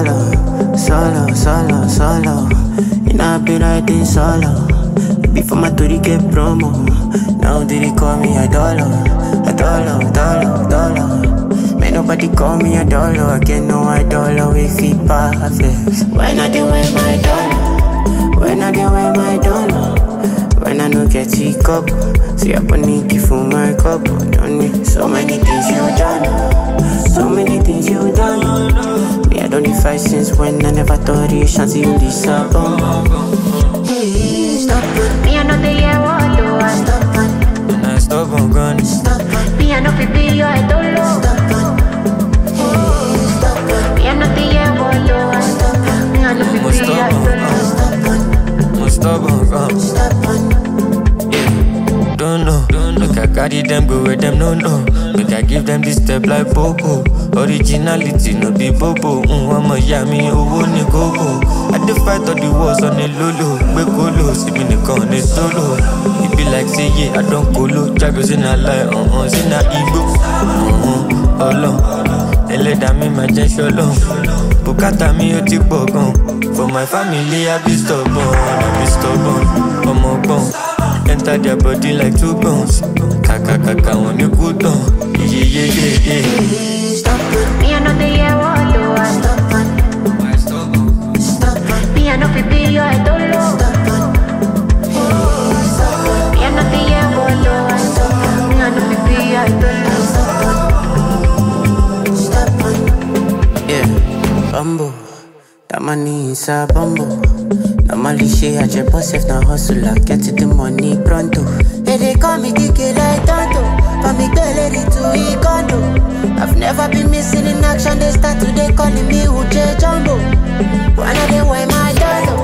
solo. You know I be riding solo. Before my tour get promo. Now they call me a dollar. May nobody call me a dollar. I get no dollar with it perfect. When I do wear my dollar. When I do wear my dollar. When I no get it cup. See I put Nicky for my cup. Don't need so many things you done. So many things you done. Me I don't need fight since when I never thought you should see you disappoint. Stop it. Me I know the year what do I stop it. And I stop on gun. Stop it. Me I know people you I don't know. Stop it. Stop it. Me I know the year what do I stop it. Me I know people you I don't know. Stop it. Must stop on gun. Stop it. Don't know. Look, I carry them, go where them no know. Look, I give them this step like Popo. Originality, no be Bobo. I'ma yami, owo ni gogo. I dey fight all the wars on the lolo. We colo, see me the con, it's solo. It be like, say, yeah, I don't colo. Jagos in a lie, in a ego. Olo, eleda mi ma jen solo. Bukata mi o ti pogon. For my family, I be stubborn. Omo bon. Enter their body like two bones. Kaka, when you go down. Yeah. Stop it. Me I know the year what do I stop it. Stop it. Me I know people you I don't know. Stop it. Me I know the year what do I stop it. Me I know people you I don't know. Stop it. Yeah, bumbo. That money is a bumbo. Normally she a jet boss if na hustle. I get the money pronto. Hey, they call me Dike like Tonto. Call me Belly to Ikondo. I've never been missing in action. They start today calling me Uche Jumbo. When I dey wear my dollar.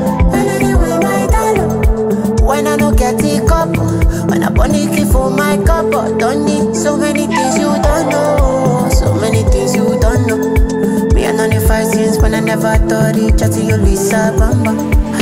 When I no get it couple. When I bunny key for my couple. Don't need so many things you don't know. So many things you don't know. Me and only fight since when I never thought it. Chatty you Lisa Bamba.